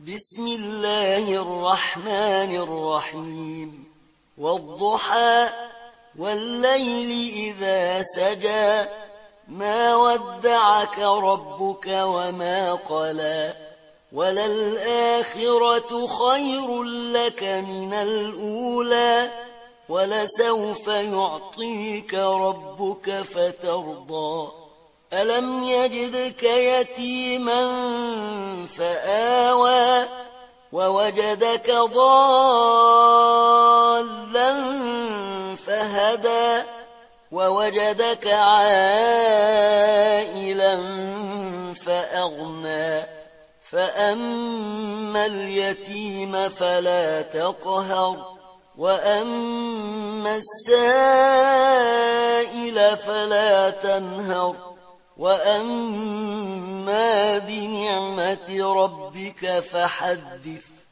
بسم الله الرحمن الرحيم والضحى والليل إذا سجى ما ودعك ربك وما قلى وللآخرة خير لك من الأولى ولسوف يعطيك ربك فترضى ألم يجدك يتيما فآوى ووجدك ضالا فهدى ووجدك عائلا فأغنى فأما اليتيم فلا تقهر وأما السائل فلا تنهر وأما بنعمة ربك فحدث